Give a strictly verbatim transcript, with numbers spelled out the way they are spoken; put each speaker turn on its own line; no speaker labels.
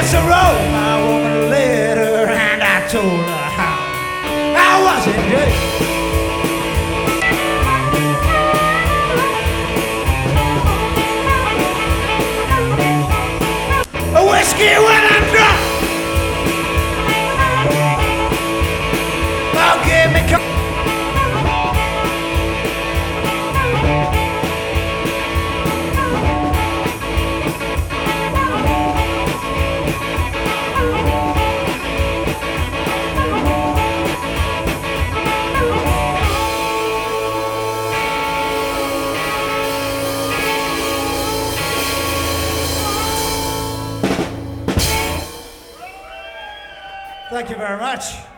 I wrote my woman a letter and I told her how I was in jail. A whiskey when I'm drunk. Oh, give me co- Thank you very much.